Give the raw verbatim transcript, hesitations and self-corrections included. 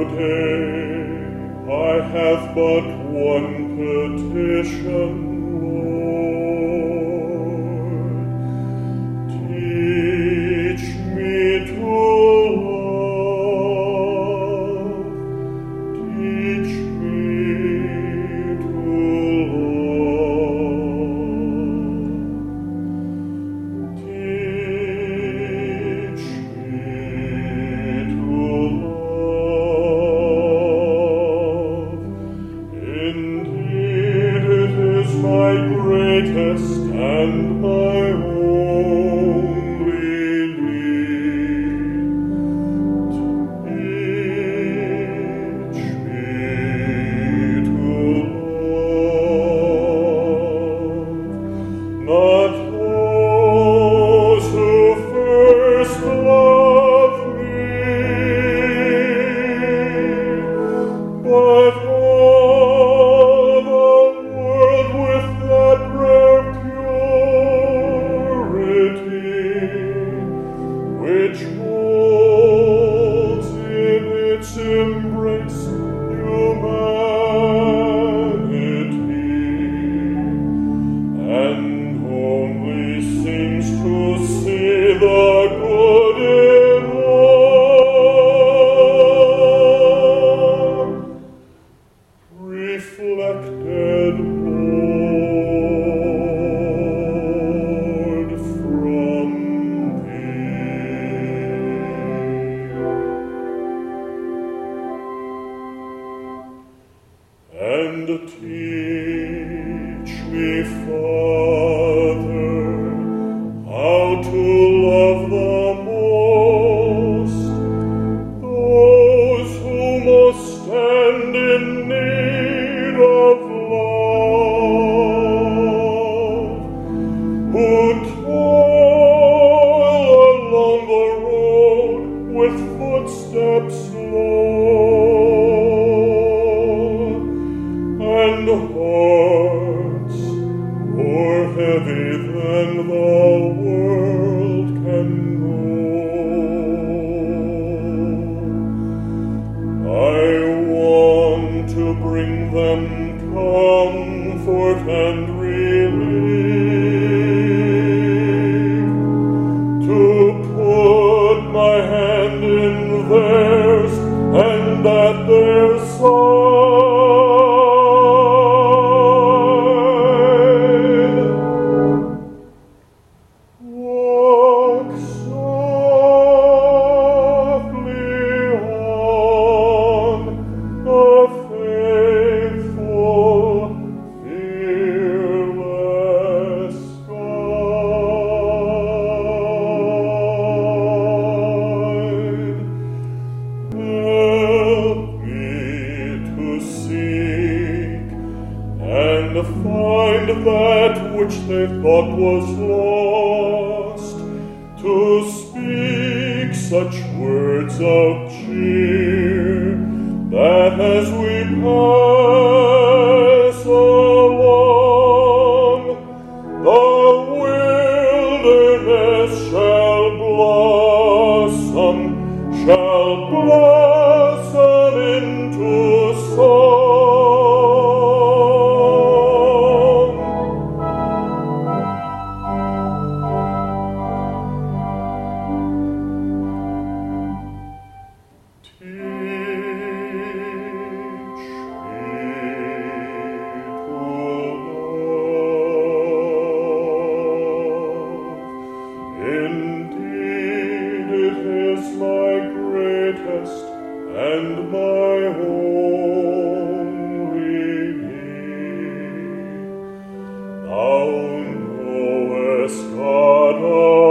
Today I have but one petition, Lord. Teach me to love. Teach me to love. Teach me to love. Indeed, it is my greatest and my only need. Teach me to love. Not those who first loved me, but all the world with that rare purity which holds in its embrace humanity, and only seems to see the good in all, reflected, Lord, from Thee. And teach me, Father, how to love the most those who most stand in need of love, who toil along the road with footsteps slow, and hearts more heavy than the world can know. I want to bring them comfort and relief, to put my hand in theirs and at their side. Walk softly on the faithful, fearless guide. Help me to seek and find that which they thought was lost, to speak such words of cheer that as we pass along, the wilderness shall blossom, shall blossom into song. Teach me to love. Indeed, it is my greatest and my only need. Thou knowest, God,